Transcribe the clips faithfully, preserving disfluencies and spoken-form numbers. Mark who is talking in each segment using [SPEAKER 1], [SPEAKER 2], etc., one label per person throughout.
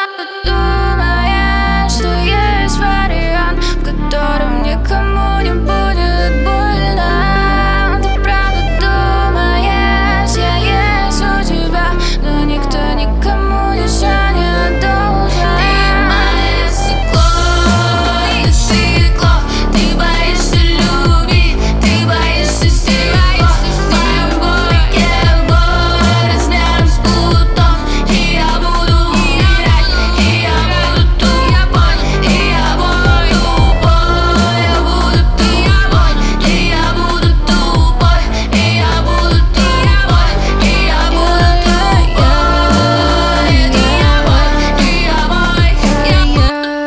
[SPEAKER 1] Думая, что есть вариант, в котором никому не будет больно. Ты правда думаешь, я есть у тебя, но никто никому ничего не должен. Ты мое стекло, ты стекло, ты боишься любви, ты боишься всего. В моем городе бой размером с Плутон, и я буду умирать, и я буду тупой, и я буду тупой, я буду тупой, и я буду тупой, и я буду тупой, и я буду тупой, и я бой, и я бой, и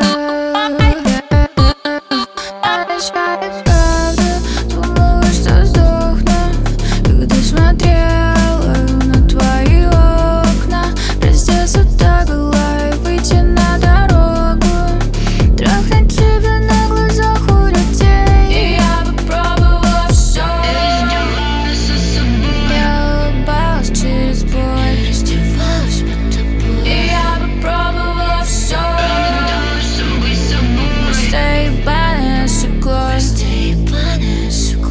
[SPEAKER 1] я буду обещаю правду, думала, что сдохну, когда смотрела на твои окна. Раздеться догола и выйти на дорогу, трахнуть тебя на глазах у людей. И я попробовала все, я улыбалась через боль, раздевалась под тобой. И я попробовала все, просто ебаное стекло, просто ебаное стекло.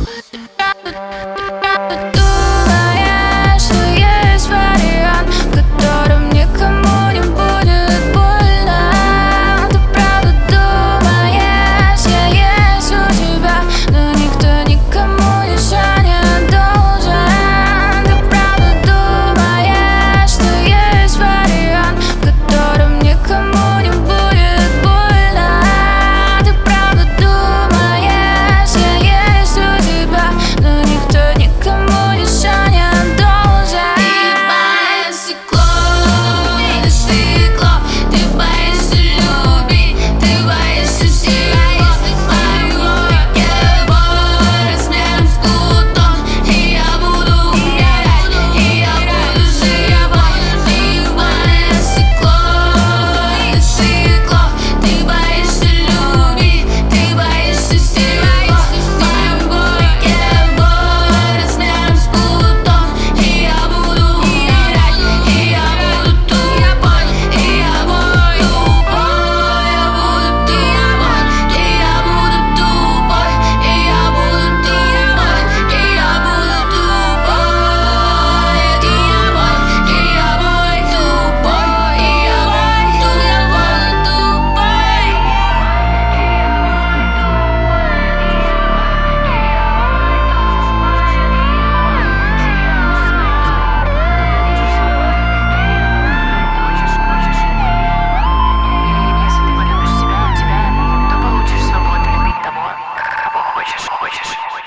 [SPEAKER 1] Думая, что есть вариант, в котором никому не будет больно. Ты правда думаешь, я есть у тебя, но никто никому ничего не должен. Ты правда думаешь, что есть вариант, в котором никому не будет больно. Ты правда думаешь, я есть у тебя, но никто никому ничего не должен. Ебаное стекло, ты стекло, ты боишься любви, ты боишься всего. В моем городе бой размером с Плутон, и я буду умирать, и я буду жить. Ебаное стекло, ты стекло, ты боишься любви, ты боишься всего. В моем городе бой размером с Плутон, и я буду умирать, и я буду тупой, и я буду тупой, я буду тупой, и я буду тупой, и я буду тупой, и я буду тупой, и я бой, и я бой тупой, и я бой, тут я буду
[SPEAKER 2] Если ты полюбишь себя, тебя, то получишь свободу любить того, кого хочешь, хочешь, хочешь.